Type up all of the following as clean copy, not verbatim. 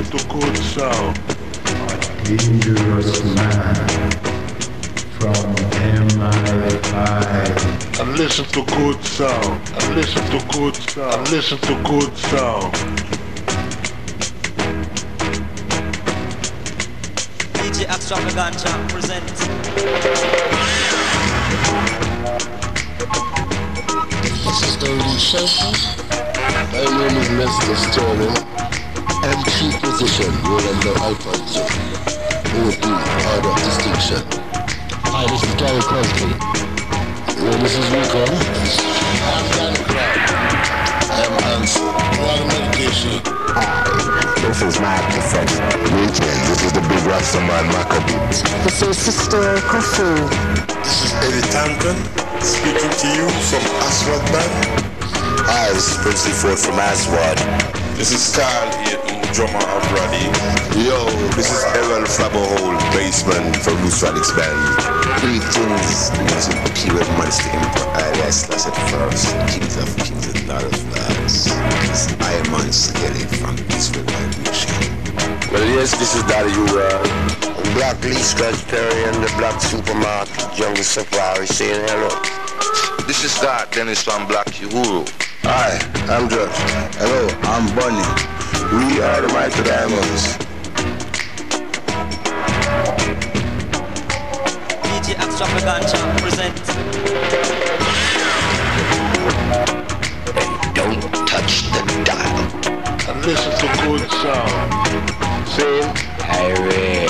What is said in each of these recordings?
to good sound. Dangerous man from MI5. And listen to good sound. And listen to good sound. And listen to good sound. DJ Extravaganza presents. This is the Lucifer. My name is Mr. Sterling. MC position, Rolando Alfonso. OD, order of distinction. Hi, this is Gary Crosby. This is Rico. I'm Danny Clark. I'm Hans. All medication. Hi, this is my professor. Greetings, this is the big Rastaman Maccabee. This is Sister Kofu. This is Eddie Tanton, speaking to you from Aswad Band. Hi, this is Princely Ford from Aswad. This is Carl Hayton, drummer of Roddy. Yo, this is Errol Flabberhole, bassman from Loose Radix Band. Greetings, this is Kira Monster Empire, that's the first, Kings of Kings and Lord of Lords. This is Iron Skelly from Israel Vibration. Well, yes, this is Daddy Ura. Black Lee Scratch Perry and the Black Supermarket, Jungle Safari saying hello. This is Scott Dennis from Black Uhuru. Hi, I'm Josh. Hello, I'm Bunny. We are the Mighty Diamonds. DJ Extravaganza presents. And don't touch the dial. And listen to good sound. Saying, Harry.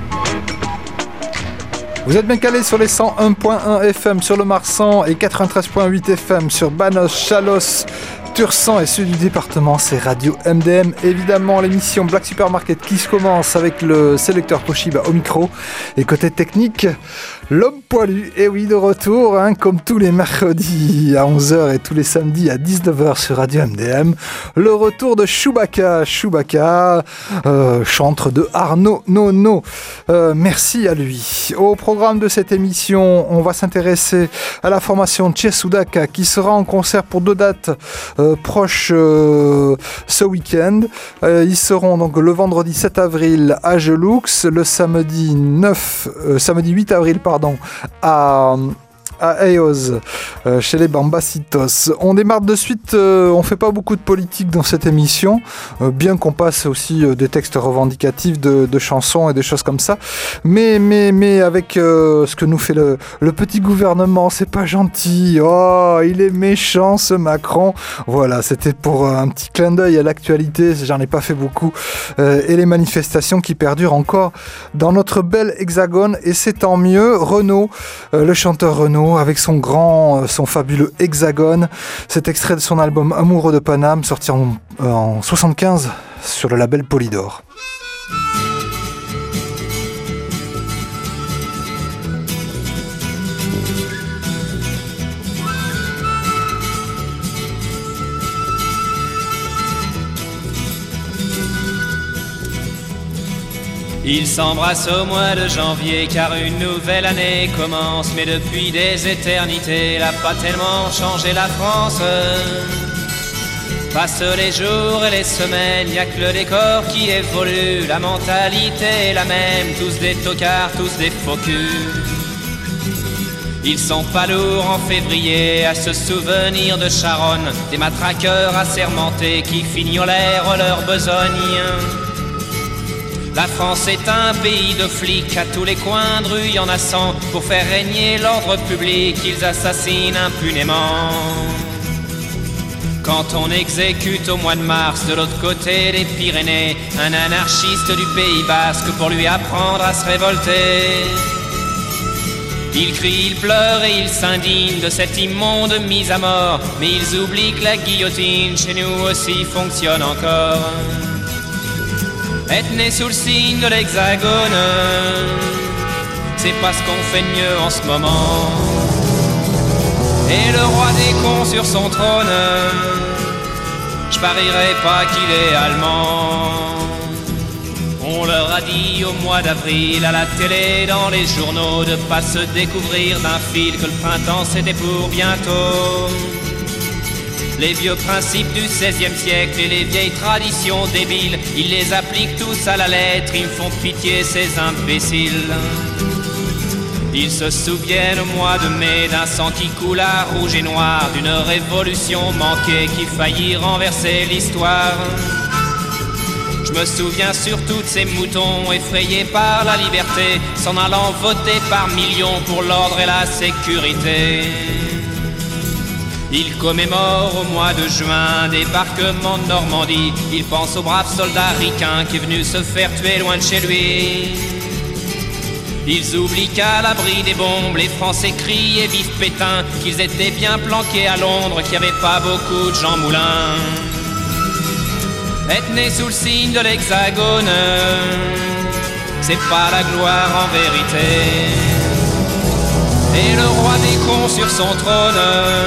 Vous êtes bien calés sur les 101.1 FM sur le Marsan et 93.8 FM sur Banos, Chalos, Tursan et ceux du département, c'est Radio MDM. Évidemment, l'émission Black Supermarket qui se commence avec le sélecteur Toshiba au micro. Et côté technique, l'homme poilu. Et oui, de retour, comme tous les mercredis à 11h et tous les samedis à 19h sur Radio MDM. Le retour de Chewbacca. Chewbacca, chantre de Arnaud Nono. Merci à lui. Au programme de cette émission, on va s'intéresser à la formation Chesudaka qui sera en concert pour 2 dates proches ce week-end. Ils seront donc le vendredi 7 avril à Gelux, le samedi 8 avril à Eos, chez les Bambacitos. On démarre de suite, on fait pas beaucoup de politique dans cette émission, bien qu'on passe aussi des textes revendicatifs de chansons et des choses comme ça, mais avec ce que nous fait le petit gouvernement, c'est pas gentil, oh il est méchant ce Macron, voilà, c'était pour un petit clin d'œil à l'actualité, j'en ai pas fait beaucoup, et les manifestations qui perdurent encore dans notre bel hexagone, et c'est tant mieux. Renaud, le chanteur Renaud, avec son fabuleux hexagone. Cet extrait de son album Amoureux de Paname, sorti en 75 sur le label Polydor. Ils s'embrassent au mois de janvier car une nouvelle année commence. Mais depuis des éternités, elle a pas tellement changé la France. Passent les jours et les semaines, y a que le décor qui évolue. La mentalité est la même, tous des tocards, tous des faux culs. Ils sont pas lourds en février à se souvenir de Charonne, des matraqueurs assermentés qui fignolèrent leur besogne. La France est un pays de flics, à tous les coins de rue y en a 100. Pour faire régner l'ordre public, ils assassinent impunément. Quand on exécute au mois de mars, de l'autre côté des Pyrénées, un anarchiste du Pays Basque pour lui apprendre à se révolter. Ils crient, ils pleurent et ils s'indignent de cette immonde mise à mort. Mais ils oublient que la guillotine chez nous aussi fonctionne encore. Être né sous le signe de l'hexagone, c'est pas ce qu'on fait de mieux en ce moment. Et le roi des cons sur son trône, je parierais pas qu'il est allemand. On leur a dit au mois d'avril à la télé, dans les journaux, de pas se découvrir d'un fil, que le printemps c'était pour bientôt. Les vieux principes du XVIe siècle et les vieilles traditions débiles, ils les appliquent tous à la lettre, ils me font pitié ces imbéciles. Ils se souviennent au mois de mai d'un sang qui coula rouge et noir, d'une révolution manquée qui faillit renverser l'histoire. Je me souviens surtout de ces moutons effrayés par la liberté, s'en allant voter par millions pour l'ordre et la sécurité. Ils commémorent au mois de juin un débarquement de Normandie. Ils pensent au brave soldat ricain qui est venu se faire tuer loin de chez lui. Ils oublient qu'à l'abri des bombes, les Français crient et vivent Pétain, qu'ils étaient bien planqués à Londres, qu'il n'y avait pas beaucoup de Jean Moulin. Être né sous le signe de l'Hexagone, c'est pas la gloire en vérité. Et le roi des cons sur son trône,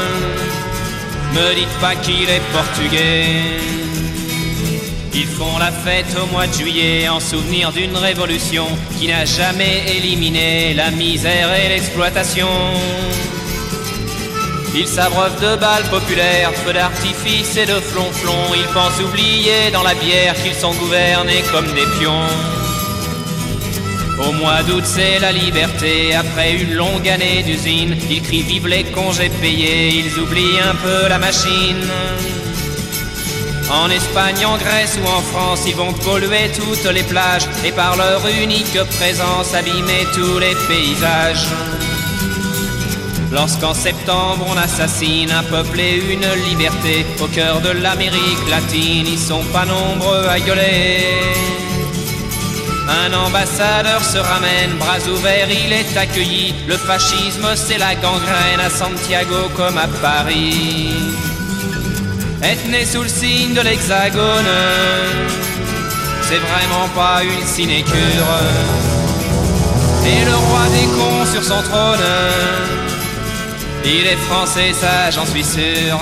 me dites pas qu'il est portugais. Ils font la fête au mois de juillet en souvenir d'une révolution qui n'a jamais éliminé la misère et l'exploitation. Ils s'abreuvent de balles populaires, de feux d'artifice et de flonflons. Ils pensent oublier dans la bière qu'ils sont gouvernés comme des pions. Au mois d'août c'est la liberté, après une longue année d'usine. Ils crient vive les congés payés, ils oublient un peu la machine. En Espagne, en Grèce ou en France, ils vont polluer toutes les plages et par leur unique présence abîmer tous les paysages. Lorsqu'en septembre on assassine un peuple et une liberté au cœur de l'Amérique latine, ils sont pas nombreux à gueuler. Un ambassadeur se ramène, bras ouverts, il est accueilli. Le fascisme c'est la gangrène à Santiago comme à Paris. Être né sous le signe de l'Hexagone, c'est vraiment pas une sinécure. Et le roi des cons sur son trône, il est français, ça j'en suis sûr.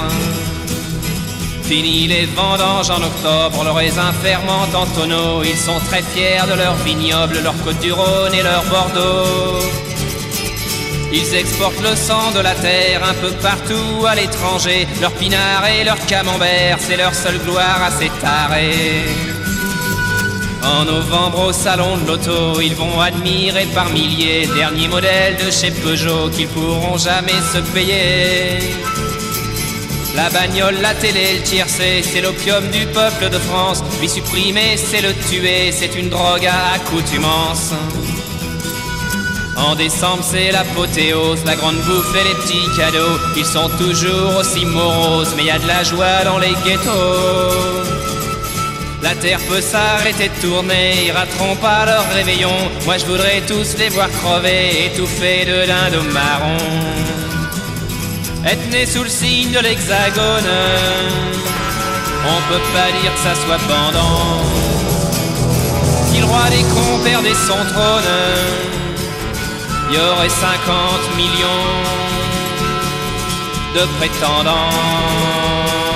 Fini les vendanges en octobre, le raisin fermente en tonneaux. Ils sont très fiers de leur vignoble, leur Côte-du-Rhône et leur Bordeaux. Ils exportent le sang de la terre un peu partout à l'étranger. Leur pinard et leur camembert, c'est leur seule gloire à ces tarés. En novembre au salon de l'auto, ils vont admirer par milliers dernier modèle de chez Peugeot qu'ils pourront jamais se payer. La bagnole, la télé, le tiercé, c'est l'opium du peuple de France. Lui supprimer, c'est le tuer, c'est une drogue à accoutumance. En décembre c'est l'apothéose, la grande bouffe et les petits cadeaux. Ils sont toujours aussi moroses, mais y a de la joie dans les ghettos. La terre peut s'arrêter de tourner, ils rateront pas leur réveillon. Moi je voudrais tous les voir crever, étouffés de dindons marrons. Être né sous le signe de l'Hexagone, on peut pas dire que ça soit pendant. Si le roi des cons perdait son trône, il y aurait 50 millions de prétendants.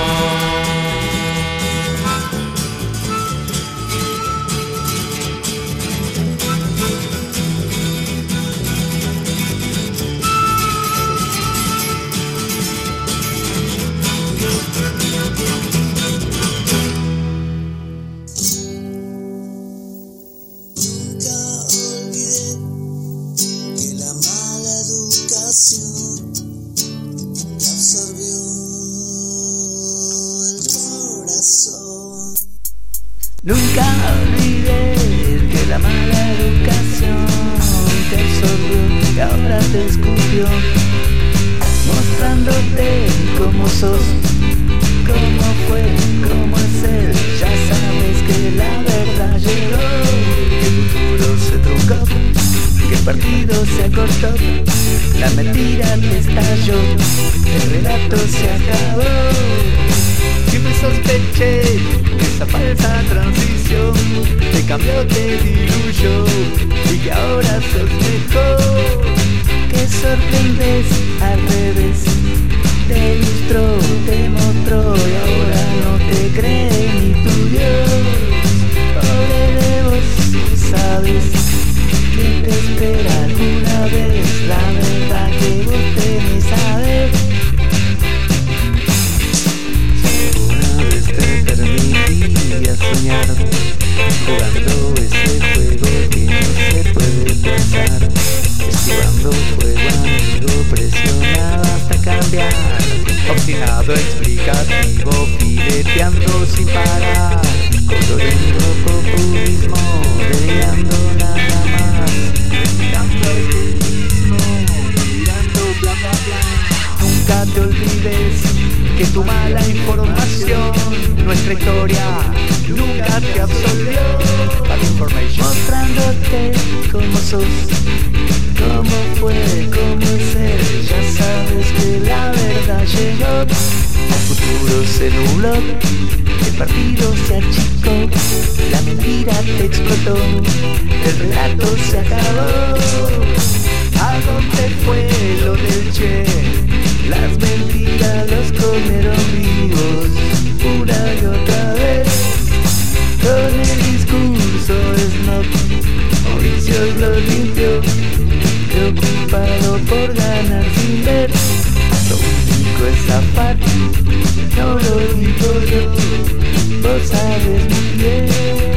Nunca olvides que la mala educación te absorbió y ahora te escupió, mostrándote cómo sos, cómo fue, cómo es él. Ya sabes que la verdad llegó, que el futuro se truncó, que el partido se acortó, la mentira te estalló, el relato se acabó. Siempre sospeché que esa falsa transición te cambió, te diluyó y que ahora sos mejor. Que sorprendes al revés, te ilustró, te mostró y ahora no te cree ni tu Dios. Pobre de vos, sabes que te espera alguna vez la verdad que vos tenés saber. obstinado, explicativo, fileteando sin parar, coloriendo populismo, deleando nada más, mirando el turismo, mirando bla bla bla. Nunca te olvides que tu mala información, nuestra historia, nunca te absolvió. Bad information, mostrándote cómo sos, cómo fue, cómo es él. Ya sabes que la verdad llegó, el futuro se nubló, el partido se achicó, la mentira te explotó, el relato se acabó. ¿A dónde fue lo del Che? Las mentiras los comieron vivos una y otra vez. Con el discurso snob, Mauricio lo limpió, preocupado por ganar sin ver. Lo único es zafar, no lo digo yo, vos sabes muy bien.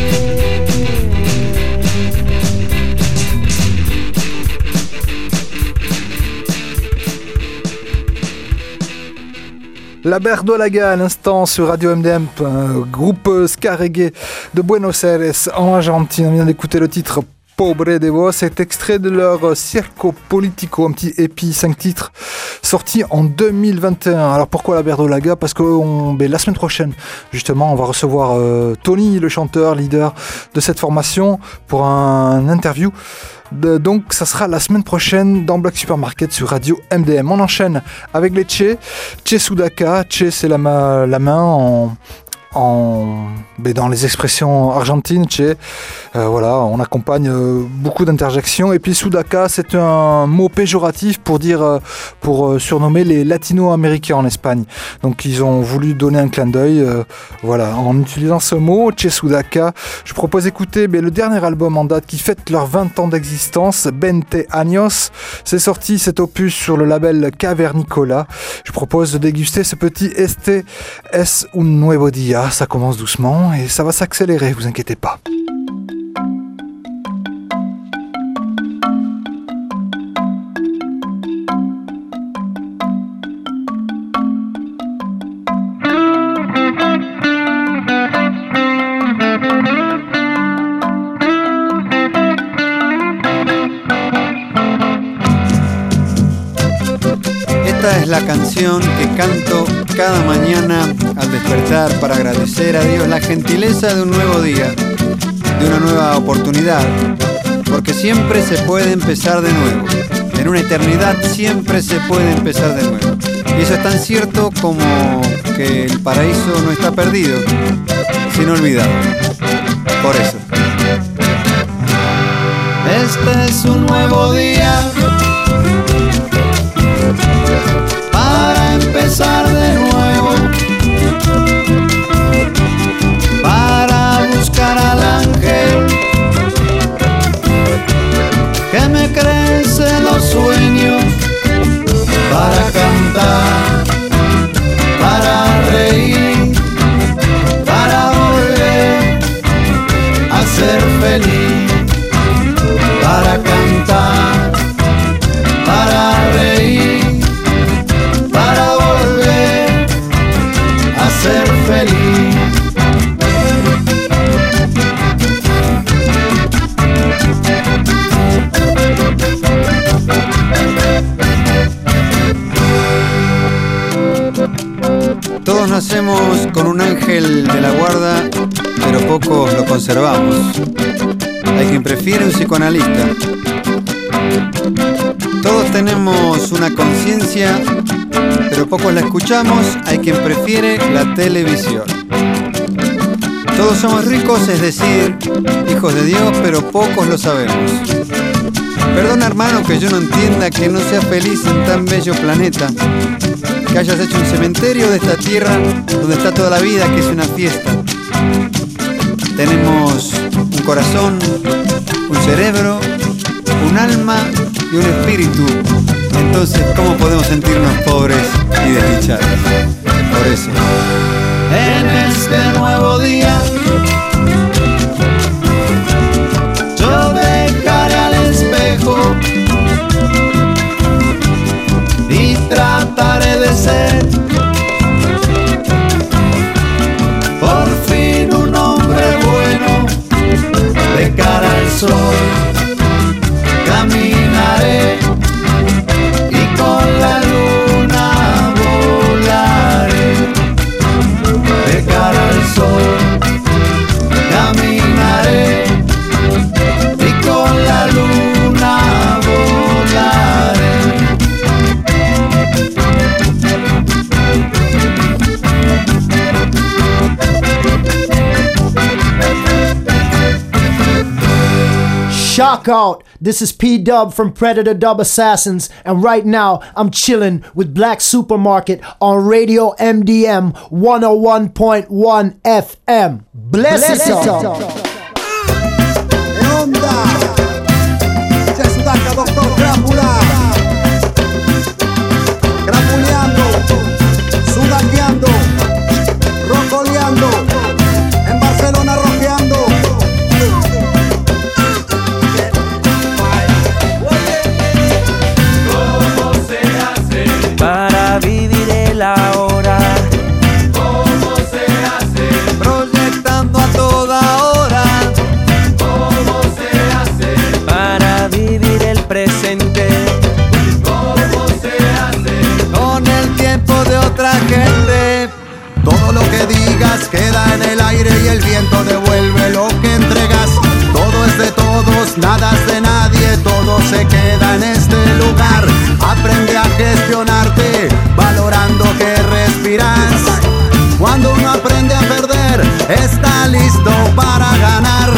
La Verdolaga à l'instant sur Radio MDM, un groupe ska reggae de Buenos Aires en Argentine. On vient d'écouter le titre Pobre de Vos, c'est extrait de leur Circo Politico, un petit EP 5 titres sorti en 2021. Alors pourquoi la Verdolaga? Parce que la semaine prochaine, justement, on va recevoir Tony, le chanteur, leader de cette formation, pour un interview. Donc ça sera la semaine prochaine dans Black Supermarket sur Radio MDM. On enchaîne avec les Che Sudaka. Che, c'est la main dans les expressions argentines. Che, voilà, on accompagne beaucoup d'interjections. Et puis Sudaka, c'est un mot péjoratif pour surnommer les latino-américains en Espagne. Donc ils ont voulu donner un clin d'œil, voilà, en utilisant ce mot, Che Sudaka. Je propose d'écouter le dernier album en date qui fête leurs 20 ans d'existence, Bente Años. C'est sorti cet opus sur le label Cavernicola. Je propose de déguster ce petit Este es un nuevo día. Ça commence doucement et ça va s'accélérer, vous inquiétez pas. Esta es la canción que canto cada mañana al despertar para agradecer a Dios la gentileza de un nuevo día, de una nueva oportunidad, porque siempre se puede empezar de nuevo. En una eternidad siempre se puede empezar de nuevo. Y eso es tan cierto como que el paraíso no está perdido, sino olvidado. Por eso. Este es un nuevo día para empezar de nuevo, para buscar al ángel que me crece los sueños, para cantar, para reír, para volver a ser feliz, para cantar, para reír, para volver a ser feliz. Todos nacemos con un ángel de la guarda, pero pocos lo conservamos. Hay quien prefiere un psicoanalista. Todos tenemos una conciencia, pero pocos la escuchamos. Hay quien prefiere la televisión. Todos somos ricos, es decir, hijos de Dios, pero pocos lo sabemos. Perdona, hermano, que yo no entienda que no seas feliz en tan bello planeta, que hayas hecho un cementerio de esta tierra donde está toda la vida, que es una fiesta. Tenemos un corazón, un cerebro, un alma y un espíritu. Entonces, ¿cómo podemos sentirnos pobres y desdichados? Por eso, en este nuevo día, yo dejaré al espejo y trataré de ser Knockout. This is P-Dub from Predator Dub Assassins, and right now I'm chilling with Black Supermarket on Radio MDM 101.1 FM. Bless it up. Doctor Crápula, crapuleando, sudaqueando, rocoleando, en Barcelona rockeando. ¿Cómo se hace para vivir el ahora? ¿Cómo se hace proyectando a toda hora? ¿Cómo se hace para vivir el presente? ¿Cómo se hace con el tiempo de otra gente? Todo lo que digas queda en el aire y el viento devuelve lo que entregas. Todo es de todos, nada es de nadie, todo se queda en este lugar. Aprende a gestionarte, valorando que respiras. Cuando uno aprende a perder, está listo para ganar.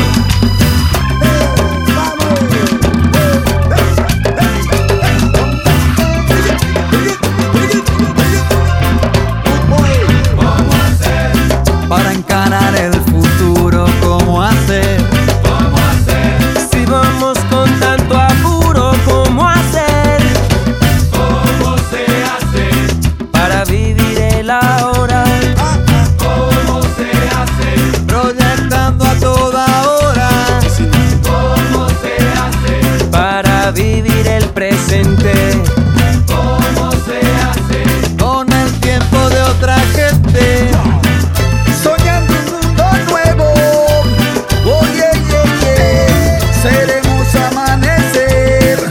Para encarar el futuro, ¿cómo hacer? ¿Cómo hacer? Si vamos con tanto apuro, ¿cómo hacer? ¿Cómo se hace para vivir el ahora? ¿Cómo se hace proyectando a toda hora? ¿Cómo se hace para vivir el presente? ¿Cómo se hace con el tiempo de otra gente? Soñando un mundo nuevo, oye, seremos amanecer,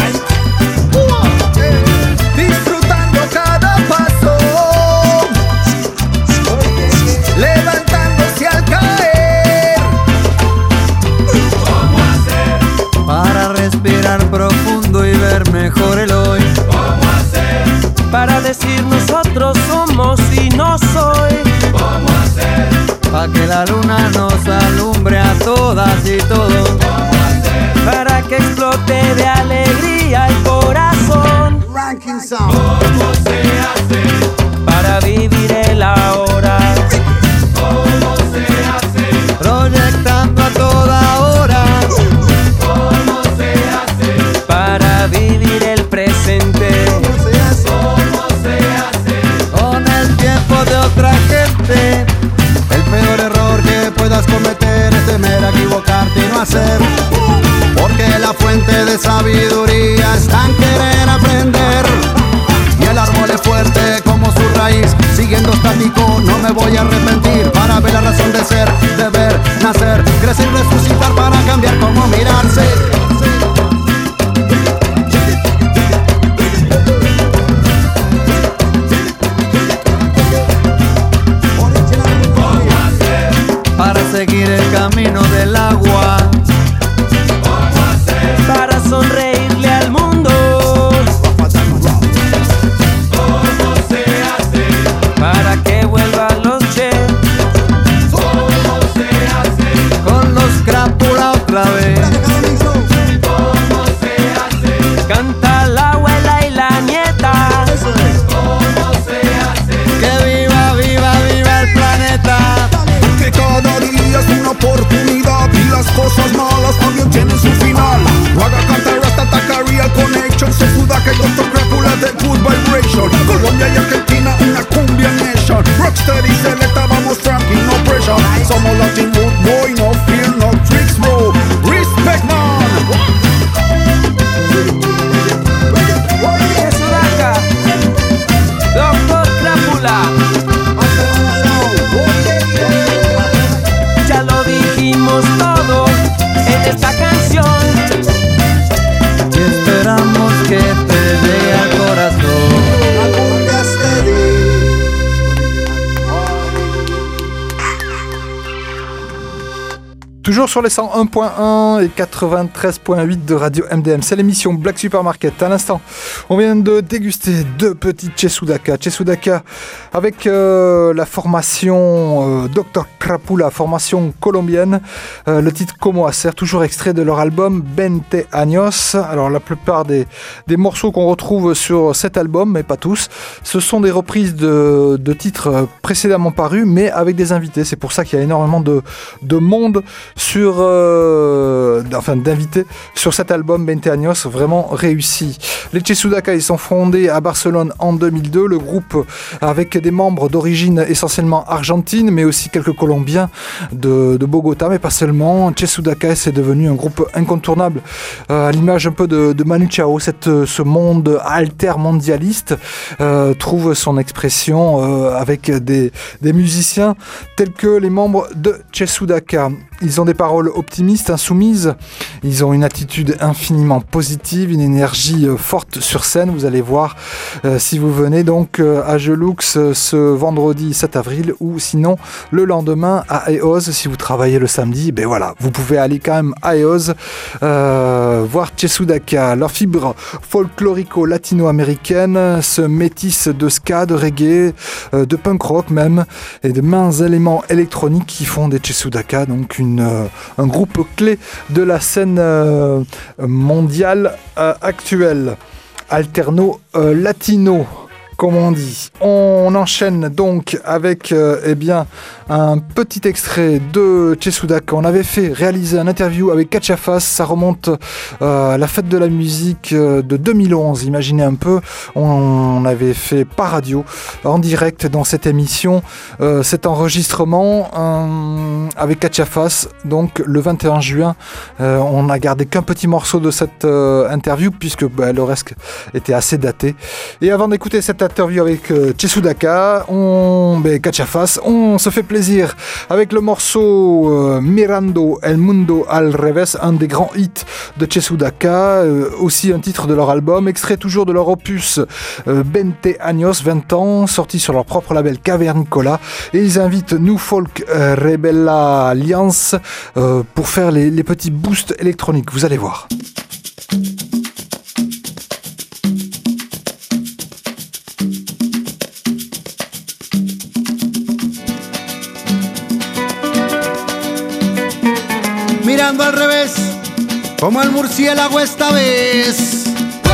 disfrutando cada paso, levantándose al caer. ¿Cómo hacer para respirar profundo y ver mejor el hoy? ¿Cómo hacer para decir nosotros somos y no soy? ¿Cómo hacer para que la luna nos alumbre a todas y todos? ¿Cómo hacer para que explote de alegría el corazón? Ranking Sound. ¿Cómo se hace para vivir el ahora? ¿Cómo se hace proyectando a toda hora? ¿Cómo se hace para vivir el presente? ¿Cómo se hace con el tiempo de otra gente? El peor error que puedas cometer es temer a equivocarte y no hacer, porque la fuente de sabiduría está en querer aprender. Y el árbol es fuerte como su raíz, siguiendo estático no me voy a arrepentir. Para ver la razón de ser, de ver, nacer, crecer y resucitar para cambiar cómo mirarse. Para seguir el camino del agua, ¿cómo hacer para sonreírle al mundo? ¿Cómo se hace para que vuelvan los Che? ¿Cómo se hace con los Crápula otra vez? Toujours sur les 101.1 et 93.8 de Radio MDM, c'est l'émission Black Supermarket. À l'instant, on vient de déguster deux petits Chesudaka. Chesudaka avec la formation Dr. Crapula, formation colombienne. Le titre Como Hacer, toujours extrait de leur album 20 Años. Alors la plupart des morceaux qu'on retrouve sur cet album, mais pas tous, ce sont des reprises de titres précédemment parus, mais avec des invités. C'est pour ça qu'il y a énormément de monde d'invités sur cet album 20 Años, vraiment réussi. Les Chesudaka, ils sont fondés à Barcelone en 2002, le groupe avec des membres d'origine essentiellement argentine, mais aussi quelques Colombiens de Bogota, mais pas seulement. Chesudaka, c'est devenu un groupe incontournable, à l'image un peu de Manu Chao. Ce monde alter-mondialiste trouve son expression avec des musiciens tels que les membres de Chesudaka. Ils ont des paroles optimistes, insoumises, ils ont une attitude infiniment positive, une énergie forte sur scène, vous allez voir si vous venez donc à Gelux ce vendredi 7 avril ou sinon le lendemain à EOS. Si vous travaillez le samedi, ben voilà, vous pouvez aller quand même à EOS voir Chesudaka. Leur fibre folklorico-latino-américaine se métisse de ska, de reggae, de punk rock même, et de minces éléments électroniques qui font des Chesudaka, donc un groupe clé de la scène mondiale actuelle. Alterno latino, comme on dit. On enchaîne donc avec un petit extrait de Chesudaka. On avait réalisé un interview avec Cachafaz, ça remonte à la fête de la musique de 2011, imaginez un peu. On avait fait par radio, en direct dans cette émission, cet enregistrement avec Cachafaz, donc le 21 juin. On n'a gardé qu'un petit morceau de cette interview, puisque le reste était assez daté. Et avant d'écouter cette interview avec Chesudaka, Cachafaz, on se fait plaisir avec le morceau Mirando el Mundo al Revés, un des grands hits de Chesudaka, aussi un titre de leur album, extrait toujours de leur opus 20 Años, 20 ans, sorti sur leur propre label Cavernicola, et ils invitent New Folk Rebella Alliance pour faire les petits boosts électroniques, vous allez voir. Mirando al revés, como el murciélago esta vez.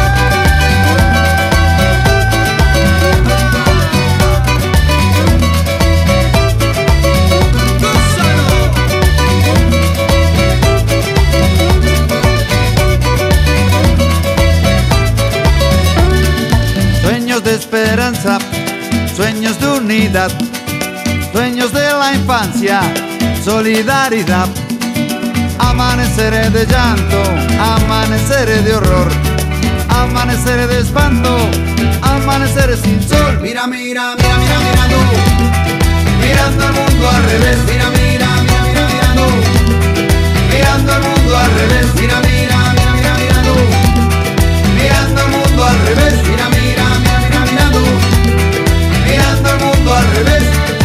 Sueños de esperanza, sueños de unidad, sueños de la infancia, solidaridad. Amaneceres de llanto, amaneceres de horror, amaneceres de espanto, amaneceres sin sol. Mira, mira, mira, mira, mirando, mirando al mundo al revés. Mira, mira, mira, mira, mirando, mirando al mundo al revés. Mira, mira, mira, mira, mirando, mirando al mundo al revés. Mira, mira, mira, mira, mirando, mirando al mundo al revés.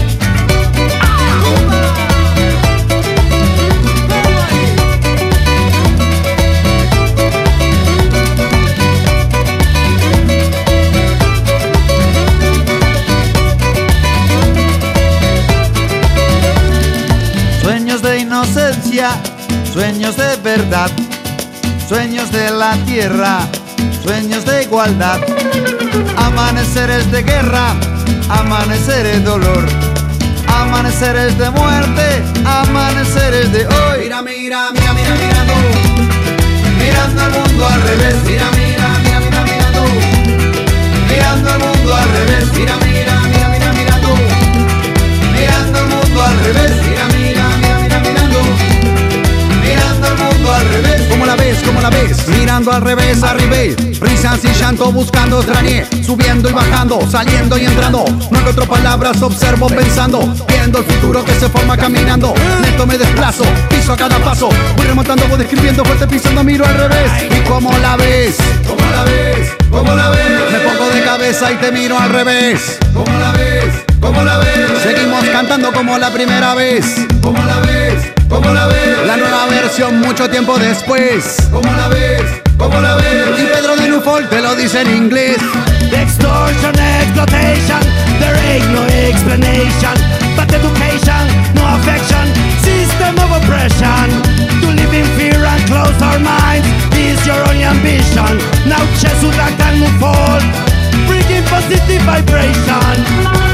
Sueños de verdad, sueños de la tierra, sueños de igualdad. Amaneceres de guerra, amaneceres de dolor, amaneceres de muerte, amaneceres de hoy. Mira, mira, mira, mira, mirando, mirando al mundo al revés. Mira, mira, mira, mira, mirando, mirando al mundo al revés. Mira, mira, mira, mira, mirando, mirando al mundo al revés. Mira, mira, mira, mira, mirando, mirando al mundo al revés. ¿Cómo la ves? ¿Cómo la ves? Mirando al revés, arribé. Risas y llanto buscando extrañé. Subiendo y bajando, saliendo y entrando. No encuentro palabras, observo pensando. Viendo el futuro que se forma caminando. Lento me desplazo, piso a cada paso. Voy remontando, voy describiendo, fuerte pisando, miro al revés. ¿Y cómo la ves? ¿Cómo la ves? ¿Cómo la ves? Me pongo de cabeza y te miro al revés. ¿Cómo la ves? ¿Cómo la ves? Seguimos cantando como la primera vez. ¿Cómo la ves? ¿Cómo la ves? La nueva versión mucho tiempo después. ¿Cómo la ves? ¿Cómo la ves? Y Pedro de Nufol te lo dice en inglés. Extortion, exploitation, there ain't no explanation. But education, no affection, system of oppression. To live in fear and close our minds is your only ambition. Now Chesudak and Nufol, bringing positive vibration.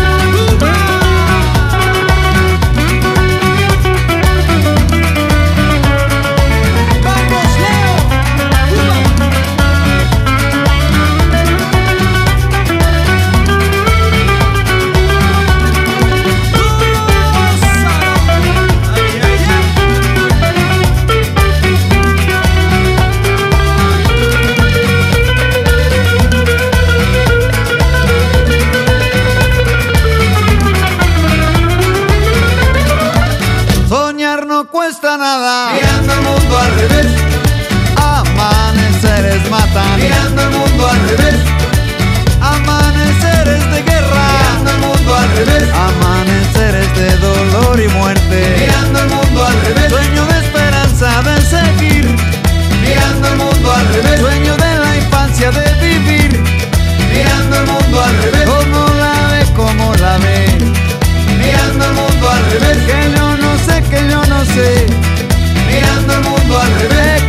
Cuesta nada, mirando el mundo al revés. Amaneceres matan, mirando el mundo al revés. Amaneceres de guerra, mirando el mundo al revés. Amaneceres de dolor y muerte, mirando el mundo al revés. Sueño de esperanza de seguir, mirando el mundo al revés. Sueño de la infancia de vivir, mirando el mundo al revés. Como la ve, como la ve, mirando el mundo al revés. Que yo no sé, que yo no sé, mirando el mundo al revés.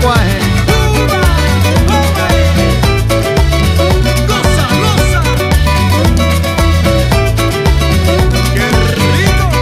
Goza, goza. Qué rico.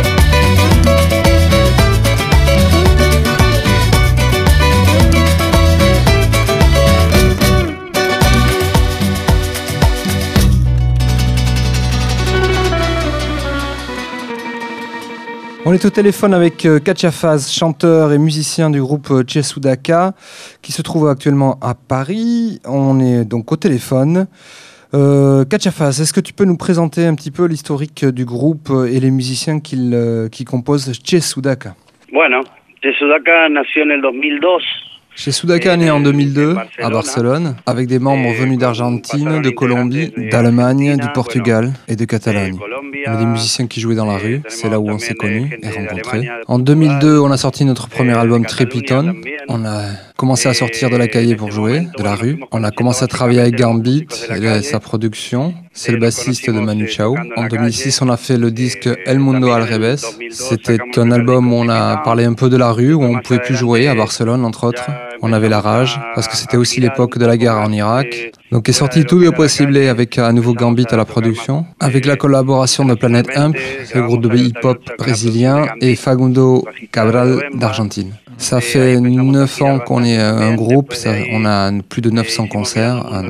On est au téléphone avec Kachafaz, chanteur et musicien du groupe Chesudaka, qui se trouve actuellement à Paris. On est donc au téléphone. Kachafaz, est-ce que tu peux nous présenter un petit peu l'historique du groupe et les musiciens qui composent Chesudaka? Bueno, Chesudaka nació en el 2002. Chesudaka est né en 2002 à Barcelone, avec des membres venus d'Argentine, de Colombie, d'Allemagne, du Portugal et de Catalogne. On est des musiciens qui jouaient dans la rue, c'est là où on s'est connus et rencontrés. En 2002, on a sorti notre premier album Trépitone. On a commencé à sortir de la cahier pour jouer, de la rue. On a commencé à travailler avec Gambit et sa production. C'est le bassiste de Manu Chao. En 2006, on a fait le disque El Mundo al Revés. C'était un album où on a parlé un peu de la rue, où on ne pouvait plus jouer, à Barcelone entre autres. On avait la rage, parce que c'était aussi l'époque de la guerre en Irak. Donc est sorti Tout est possible avec un nouveau Gambit à la production, avec la collaboration de Planet Imp, le groupe de hip-hop brésilien, et Facundo Cabral d'Argentine. Ça fait 9 ans qu'on est un groupe, on a plus de 900 concerts à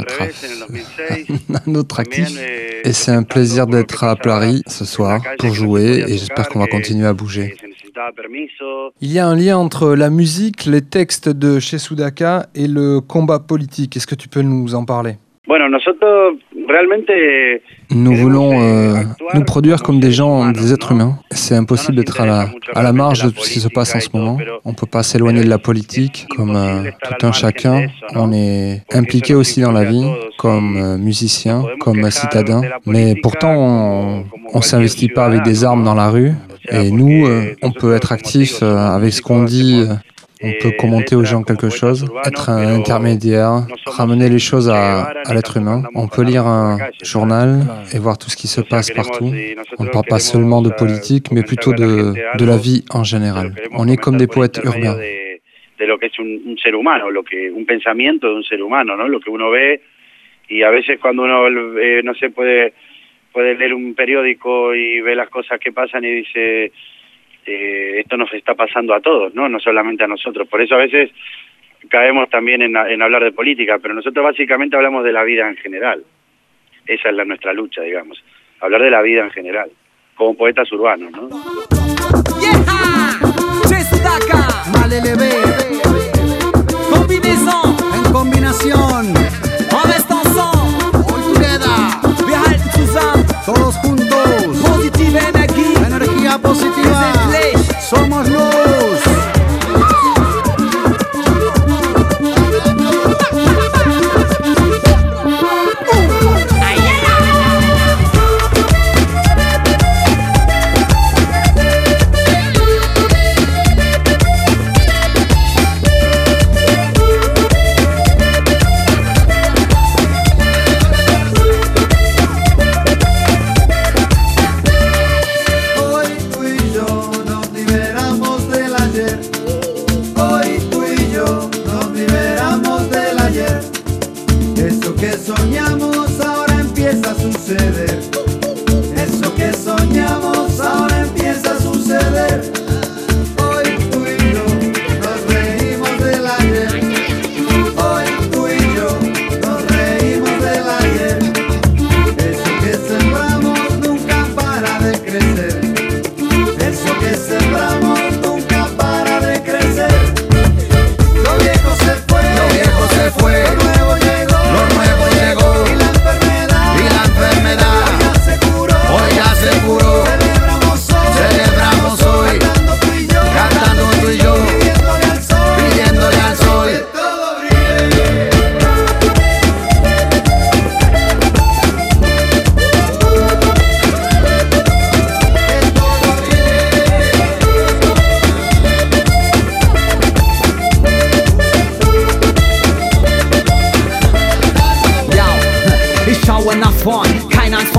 notre actif. Et c'est un plaisir d'être à Paris ce soir pour jouer et j'espère qu'on va continuer à bouger. Il y a un lien entre la musique, les textes de Chesudaka et le combat politique. Est-ce que tu peux nous en parler? Nous voulons nous produire comme des gens, des êtres humains. C'est impossible d'être à la marge de tout ce qui se passe en ce moment. On ne peut pas s'éloigner de la politique comme tout un chacun. On est impliqué aussi dans la vie comme musicien, comme citadin. Mais pourtant, on ne s'investit pas avec des armes dans la rue. Et nous, on peut être actif avec ce qu'on dit. On peut commenter aux gens quelque chose, être un intermédiaire, ramener les choses à l'être humain. On peut lire un journal et voir tout ce qui se passe partout. On ne parle pas seulement de politique, mais plutôt de la vie en général. On est comme des poètes urbains. De lo que es un ser humano, un pensamiento de un ser humano, ¿no? Lo que uno ve y a veces cuando uno no sé puede leer un periódico y ve las cosas que pasan y dice esto nos está pasando a todos, ¿no? No solamente a nosotros. Por eso a veces caemos también en hablar de política, pero nosotros básicamente hablamos de la vida en general. Esa es nuestra lucha, digamos. Hablar de la vida en general, como poetas urbanos, ¿no? Combinaison. En combinación. On reste ensemble. All together. Wir halten zusammen. Todos juntos. Positive Energie. Energía positiva. Somos luz.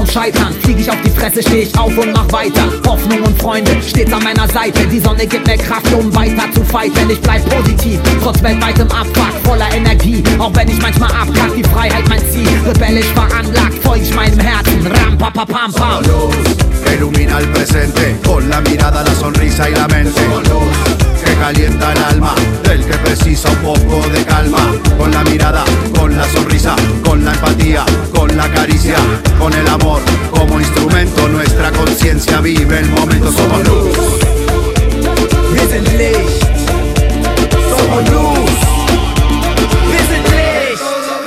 Scheitern. Flieg ich auf die Fresse, steh ich auf und mach weiter. Hoffnung und Freunde stets an meiner Seite. Die Sonne gibt mir Kraft, um weiter zu fighten. Ich bleib positiv, trotz weltweitem Abfuck, voller Energie. Auch wenn ich manchmal abkack, die Freiheit mein Ziel. Rebellisch veranlagt, folg ich meinem Herzen. Ram, pa, pa, pam, pam. Que ilumina el presente, con la mirada, la sonrisa y la mente. Que calienta el alma del que precisa un poco de calma. Con la mirada, con la sonrisa, con la empatía, con la caricia, con el amor como instrumento. Nuestra conciencia vive el momento. Somos luz. Wir sind Licht. Somos luz. Wir sind Licht.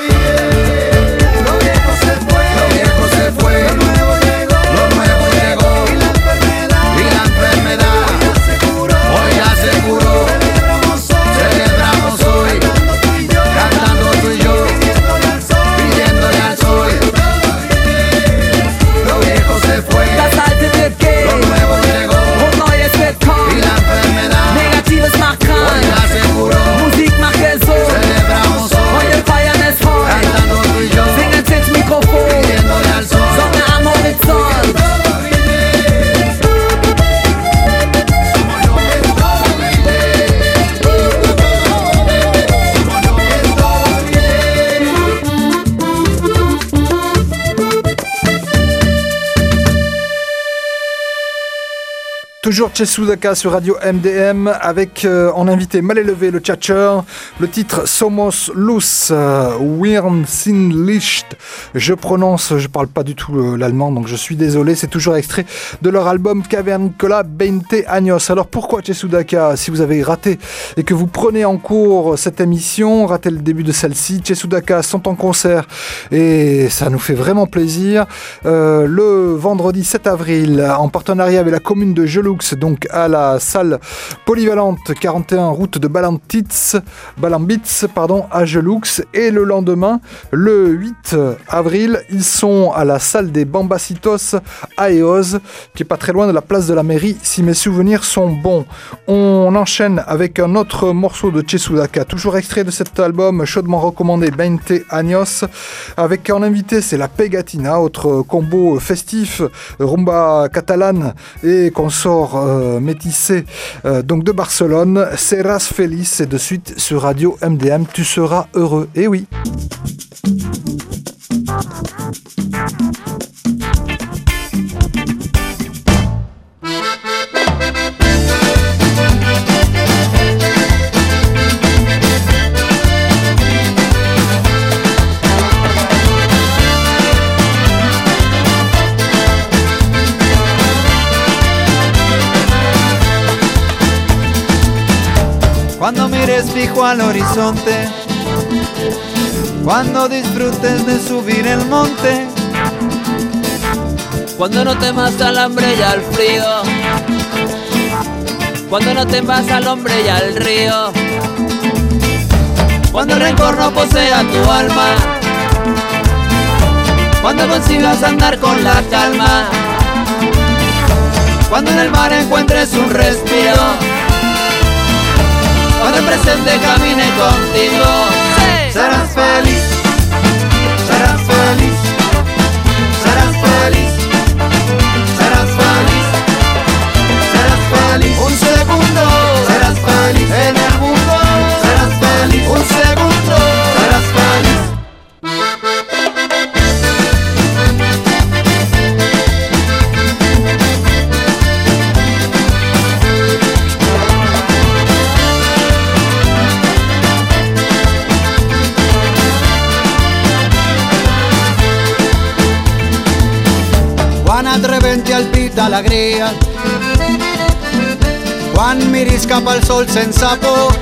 Lo viejo se fue, lo viejo se fue. Lo nuevo llegó, lo nuevo llegó. Y la enfermedad, hoy ya se curó. Celebramos hoy, cantando tú y yo, pidiéndole al sol. Lo viejo se fue, Das Alte wird gehen, lo nuevo llegó. und Neues wird kommen. Y la enfermedad, Negatives macht hoy krank. ya se curó. Musik macht gesund. Celebramos Und hoy, wir feiern es heute. cantando tú y yo, Singen ins Mikrofon. pidiéndole al sol. Sonne am Horizont. Toujours Chesudaka sur Radio MDM avec en invité mal élevé le tchatcheur, le titre Somos Luz, Wirn Sin Licht. Je parle pas du tout l'allemand donc je suis désolé, c'est toujours extrait de leur album Cavernicola 20 Años. Alors pourquoi Chesudaka? Si vous avez raté et que vous prenez en cours cette émission, raté le début de celle-ci, Chesudaka sont en concert et ça nous fait vraiment plaisir. Le vendredi 7 avril en partenariat avec la commune de Gelux, donc à la salle polyvalente 41 route de Balambitz, à Gelux, et le lendemain, le 8 avril, ils sont à la salle des Bambacitos à Eoz, qui est pas très loin de la place de la mairie, si mes souvenirs sont bons. On enchaîne avec un autre morceau de Chesudaka, toujours extrait de cet album chaudement recommandé 20 Años, avec en invité c'est la Pegatina, autre combo festif, rumba catalane et consort métissé donc de Barcelone. Serás feliz, et de suite sur Radio MDM, tu seras heureux. Et oui. Cuando mires fijo al horizonte, cuando disfrutes de subir el monte, Cuando no temas al hambre y al frío, cuando no temas al hombre y al río, cuando el rencor no posea tu alma, cuando consigas andar con la calma, cuando en el mar encuentres un respiro, cuando el presente camine contigo, sí. Serás feliz, serás feliz, serás feliz, serás feliz, serás feliz. Un segundo, serás feliz en el mundo, serás feliz. Un segundo, serás feliz. Quan et rebenti el pit d'alegria, quan miris cap al sol sense por,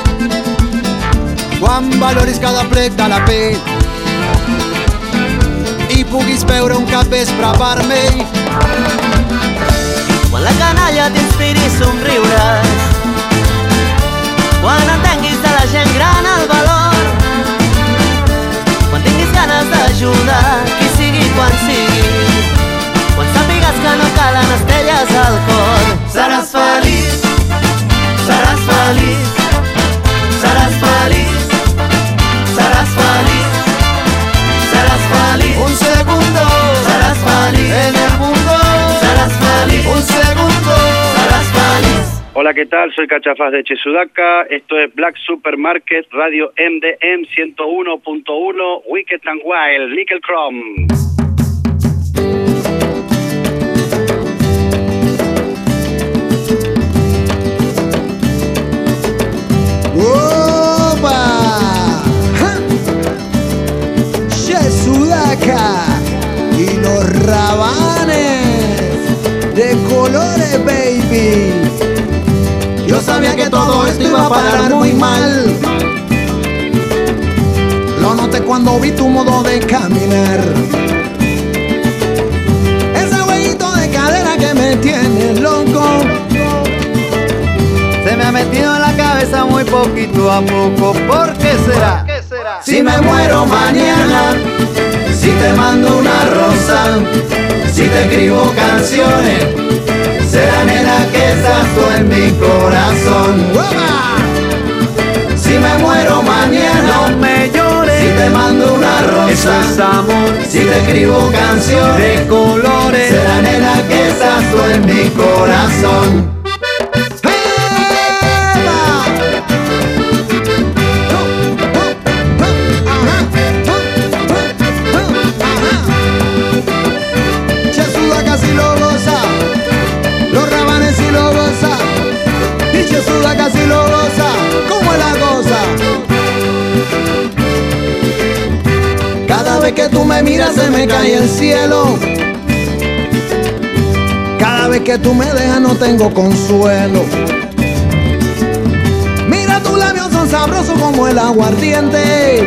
quan valoris cada plec de la pell i puguis veure un capvespre vermell. Quan la canalla t'inspiri somriures, quan entenguis de la gent gran el valor, quan tinguis ganes d'ajudar qui sigui quan sigui, quan sàpigues que no calen estelles al cor. Seràs feliç, seràs feliç, seràs feliç, seràs feliç, seràs feliç. Un segundo, seràs feliç. Hola, ¿qué tal? Soy Cachafaz de Chesudaca. Esto es Black Supermarket, Radio MDM 101.1, Wicked and Wild, Nickel Chrome. ¡Opa! Chesudaca y los rabanes de colores, baby. Yo sabía que todo esto iba a parar muy mal. Lo noté cuando vi tu modo de caminar. Ese huequito de cadera que me tiene loco. Se me ha metido en la cabeza muy poquito a poco. ¿Por qué será? Si me muero mañana, si te mando una rosa, si te escribo canciones, será nena que estás tú en mi corazón. Si me muero mañana, no me llores, si te mando una rosa, eso es amor, si te escribo canciones de colores, será nena que estás tú en mi corazón. Chesudaca si lo goza, los rabanes si lo goza, y Chesudaca si lo goza, ¿cómo es la cosa? Cada vez que tú me miras se me cae el cielo. Cada vez que tú me dejas no tengo consuelo. Mira, tus labios son sabrosos como el aguardiente.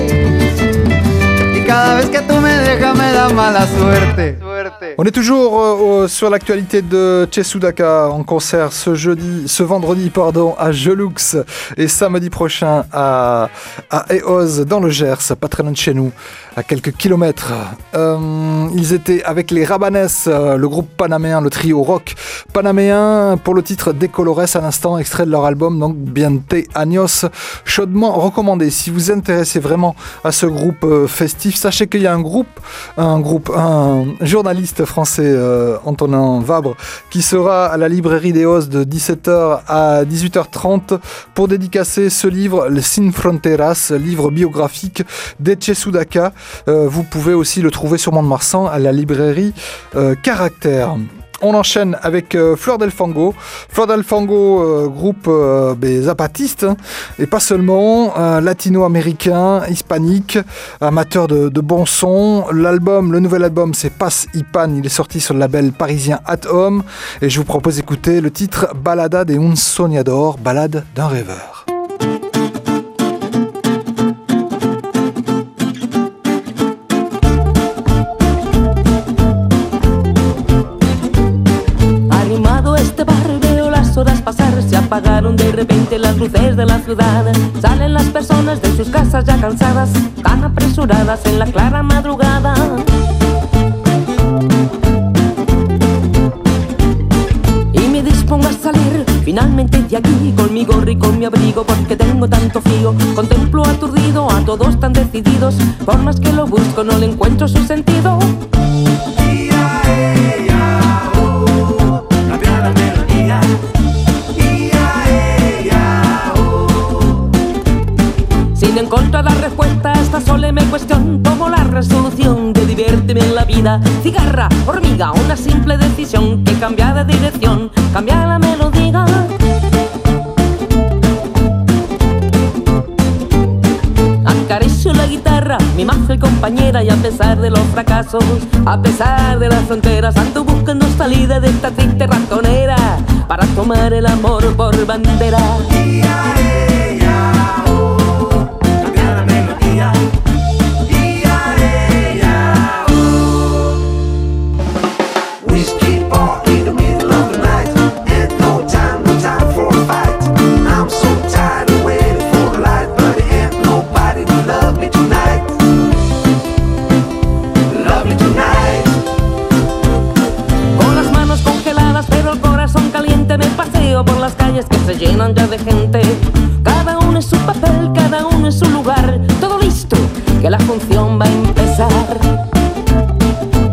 Y cada vez que tú me dejas me da mala suerte. On est toujours sur l'actualité de Chesudaca en concert ce vendredi à Gelux et samedi prochain à Eoz dans le Gers, pas très loin de chez nous, à quelques kilomètres. Ils étaient avec les Rabanes, le groupe panaméen, le trio rock panaméen pour le titre Décolores à l'instant, extrait de leur album donc Biente Años, chaudement recommandé. Si vous vous intéressez vraiment à ce groupe festif, sachez qu'il y a un journaliste français, Antonin Vabre, qui sera à la librairie des Os de 17h à 18h30 pour dédicacer ce livre, Le Sin Fronteras, livre biographique des Chesudaca. Vous pouvez aussi le trouver sur Mont-de-Marsan à la librairie Caractère. On enchaîne avec Flor del Fango. Flor del Fango, groupe zapatiste, et pas seulement, latino-américain, hispanique, amateur de bon son. Le nouvel album, c'est Paz y Pan. Il est sorti sur le label parisien At Home. Et je vous propose d'écouter le titre Balada de un soñador, balade d'un rêveur. Pasar, se apagaron de repente las luces de la ciudad. Salen las personas de sus casas ya cansadas, tan apresuradas en la clara madrugada. Y me dispongo a salir finalmente de aquí, con mi gorro y con mi abrigo, porque tengo tanto frío. Contemplo aturdido a todos tan decididos, por más que lo busco no le encuentro su sentido. Sin encontrar la respuesta a esta solemne cuestión, tomo la resolución de divertirme en la vida. Cigarra, hormiga, una simple decisión que cambia de dirección, cambia la melodía. Acaricio la guitarra, mi más fiel compañera, y a pesar de los fracasos, a pesar de las fronteras, ando buscando salida de esta triste ratonera para tomar el amor por bandera. Por las calles que se llenan ya de gente, cada uno es su papel, cada uno es su lugar, todo listo, que la función va a empezar.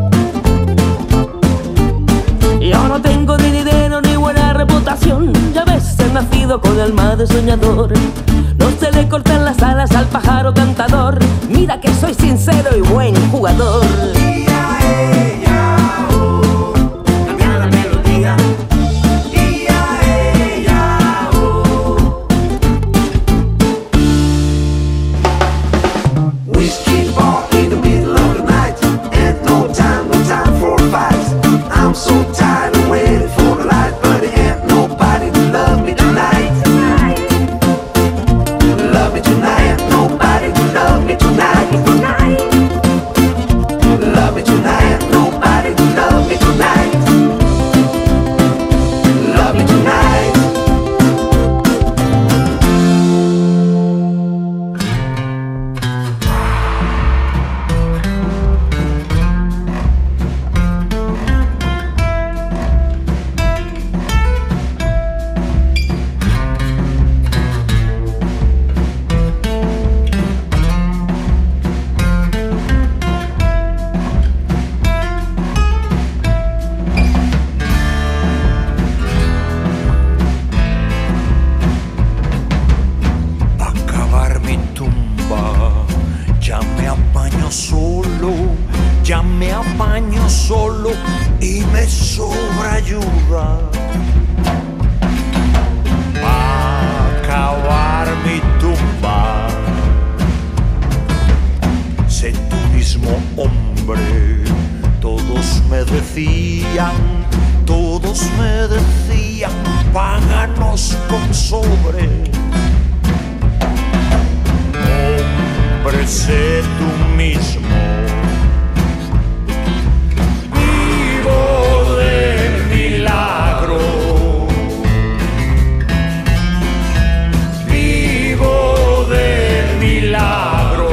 Yo no tengo ni dinero ni buena reputación, ya ves nacido con alma de soñador. No se le cortan las alas al pájaro cantador. Mira que soy sincero y buen jugador. Cambia la melodía. Whiskey bar in the middle of the night. Ain't no time for a fight. I'm so tired of waiting for the light, but there ain't nobody to love me tonight. Love me tonight. Nobody to love me tonight. Love me tonight. Nobody to love me tonight. Love me tonight. Ya me apaño solo y me sobra ayuda. Pa' cavar mi tumba, sé tú mismo hombre. Todos me decían, páganos con sobre. Hombre, sé tú mismo. Vivo del milagro. Vivo del milagro.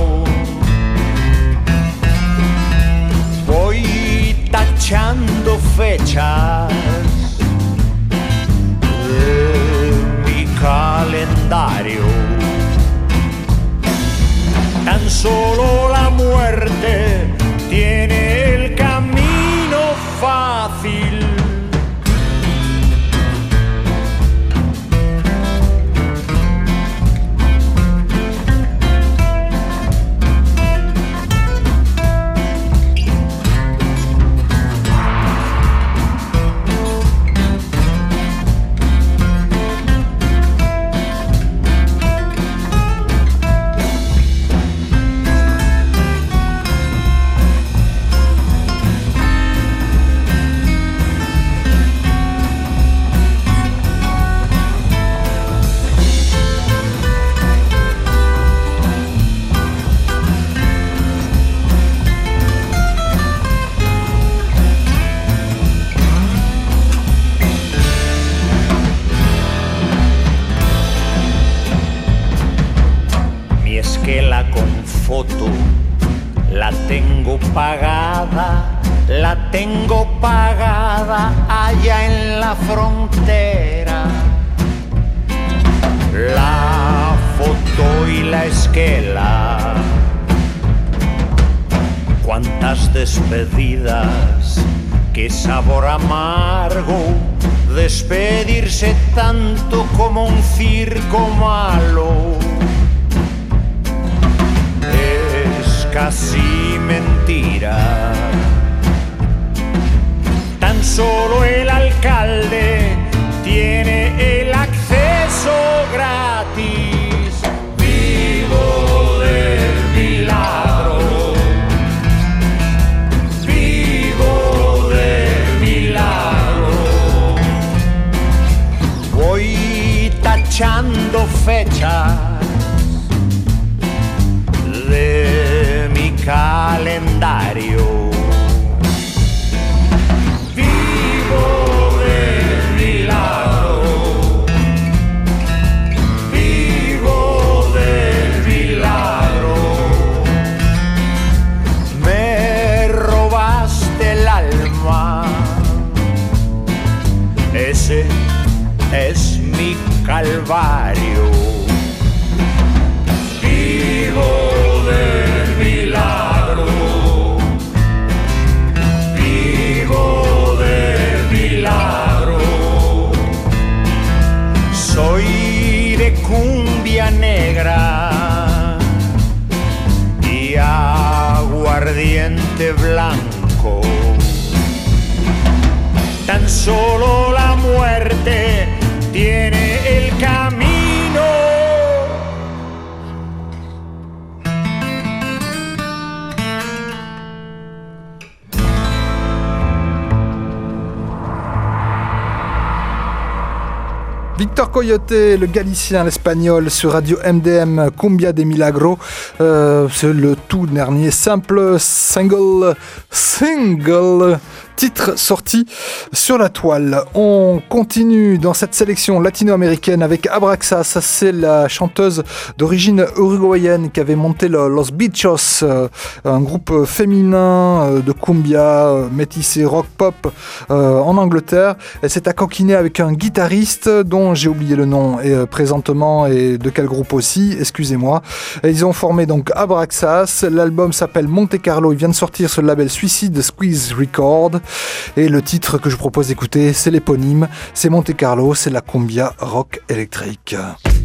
Voy tachando fechas de mi calendario. Tan solo la muerte tiene el camino fácil. La tengo pagada allá en la frontera. La foto y la esquela. Cuántas despedidas, qué sabor amargo. Despedirse tanto como un circo malo. Es casi mentira. Tan solo el alcalde tiene el acceso gratis. Vivo del milagro. Vivo del milagro. Voy tachando fechas de mi calendario. Vivo del milagro. Vivo del milagro. Me robaste el alma. Ese es mi calvario. Vivo del milagro. Vivo del milagro. diente blanco. Tan solo la muerte tiene el camino. Victor Coyote, le Galicien, l'Espagnol, sur Radio MDM, Cumbia de Milagro. C'est le tout dernier simple single, titre sorti sur la toile. On continue dans cette sélection latino-américaine avec Abraxas. C'est la chanteuse d'origine uruguayenne qui avait monté Los Bichos, un groupe féminin de cumbia métissé rock-pop en Angleterre. Elle s'est accoquinée avec un guitariste dont j'ai oublié le nom présentement et de quel groupe aussi, excusez-moi. Et ils ont formé donc Abraxas. L'album s'appelle Monte Carlo. Il vient de sortir sur le label Suicide Squeeze Record. Et le titre que je propose d'écouter, c'est l'éponyme, c'est Monte Carlo, c'est la cumbia rock électrique.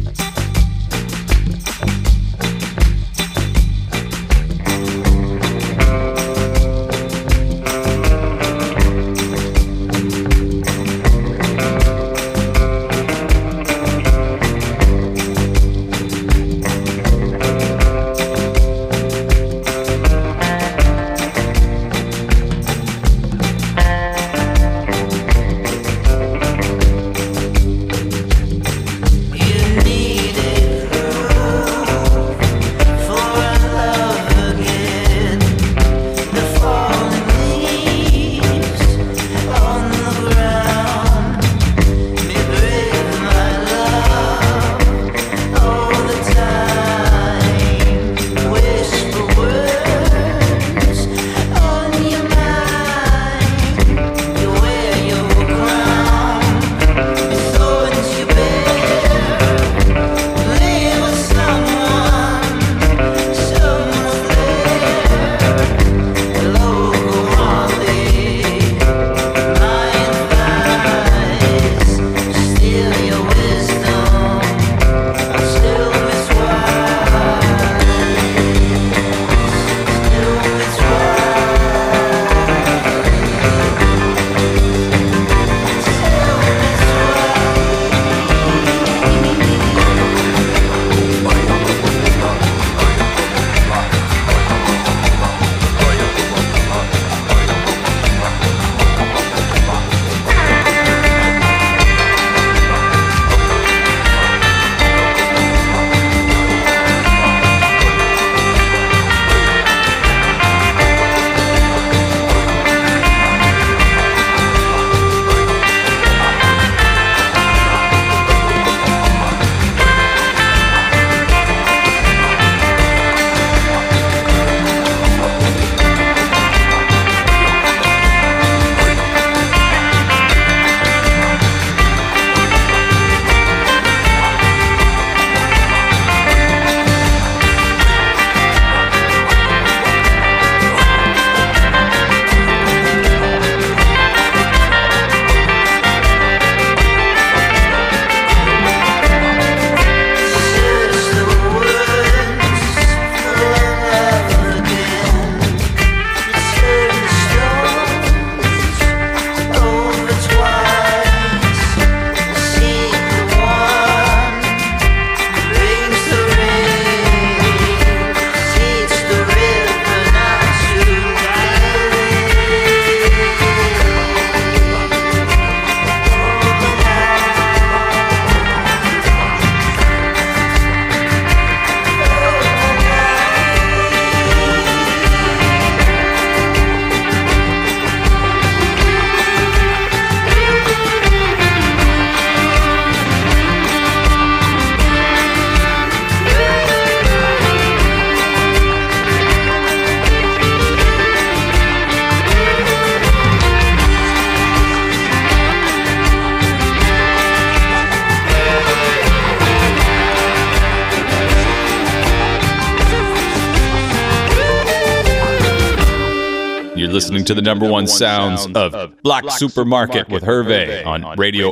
You're listening to the number one sounds of Black Supermarket with Hervé on Radio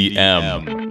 MDM.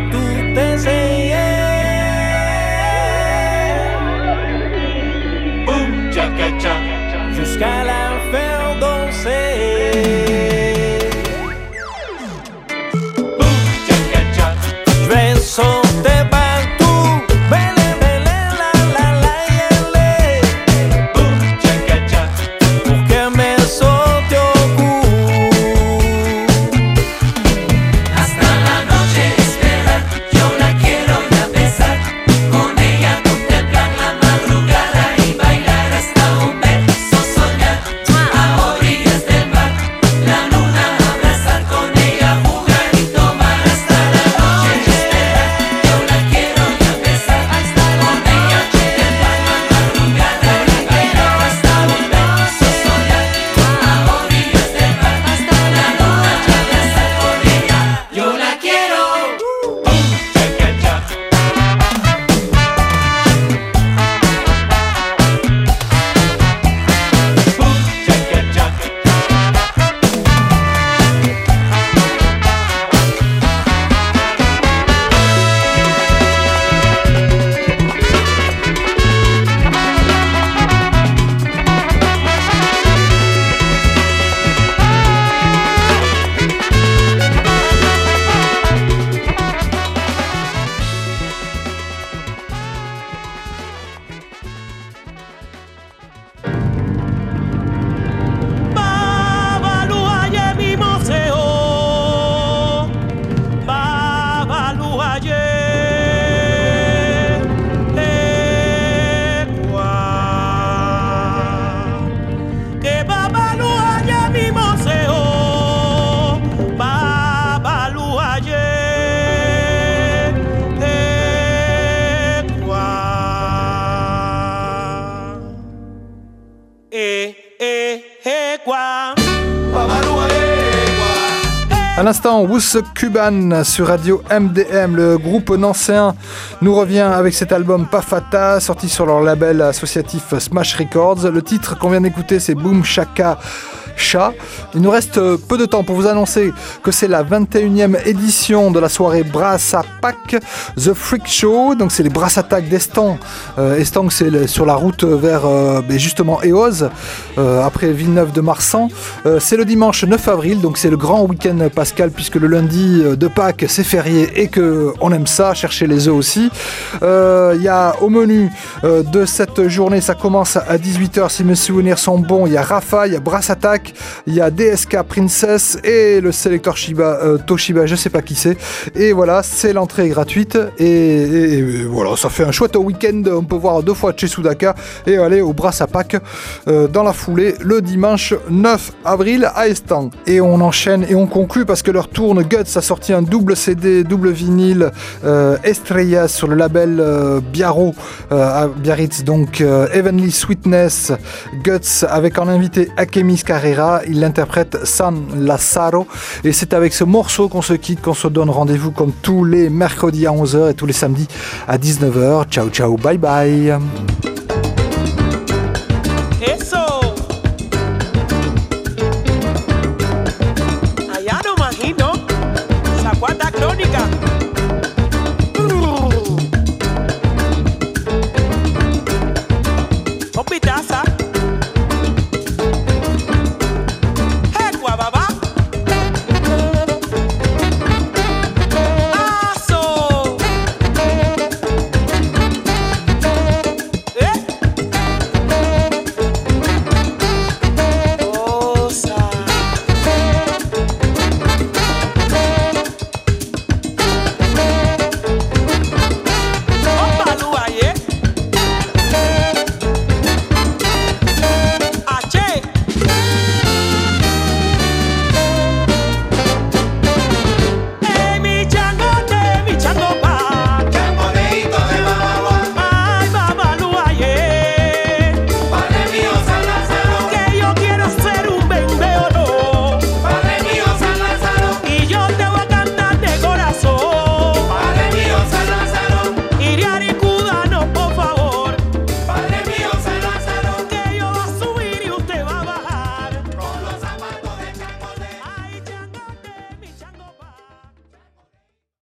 tout essayer. Boum, tchaka-tcha, jusqu'à la faire danser. Boum, tchaka-tcha, je vais sauter partout. Belle, belle, la, la, la, yelle. Boum, tchaka-tcha, pour que me saute au cou. Hasta la noche esperar, yo la quiero ya besar. Con ella contemplar la madrugada y bailar hasta un beso soñar. A orillas del mar, la luna abrazar, con ella jugar y tomar. Hasta la noche esperar, yo la quiero ya besar. Con ella contemplar la madrugada y bailar hasta un beso soñar. A orillas del mar, la luna abrazar, con ella yo la quiero. Babaluaye mi museo, Babaluaye, que Babaluaye mi museo, Babaluaye, quoi. À l'instant, Wouss Cuban sur Radio MDM, le groupe nancéen nous revient avec cet album Pafata, sorti sur leur label associatif Smash Records. Le titre qu'on vient d'écouter, c'est Boom Shaka Cha. Il nous reste peu de temps pour vous annoncer que c'est la 21e édition de la soirée Brass Attack, The Freak Show. Donc c'est les Brass Attack d'Estang. Estang, c'est sur la route vers justement Eoz, après Villeneuve de Marsan. C'est le dimanche 9 avril, donc c'est le grand week-end pascal, puisque le lundi de Pâques c'est férié et qu'on aime ça, chercher les œufs aussi. Il y a au menu de cette journée, ça commence à 18h si mes souvenirs sont bons. Il y a Rafa, il y a Brass Attack, il y a DSK Princess et le sélecteur Toshiba, je sais pas qui c'est. Et voilà, c'est l'entrée gratuite. Et voilà, ça fait un chouette week-end. On peut voir 2 fois chez Sudaka et aller au Brass Attack dans la foulée le dimanche 9 avril à Estang. Et on enchaîne et on conclut parce que leur tourne. Guts a sorti un double CD, double vinyle Estrellas sur le label Biarro à Biarritz. Donc Heavenly Sweetness, Guts avec en invité Akemis Carrera. Il l'interprète San Lazaro. Et c'est avec ce morceau qu'on se quitte, qu'on se donne rendez-vous comme tous les mercredis à 11h et tous les samedis à 19h. Ciao ciao, bye bye.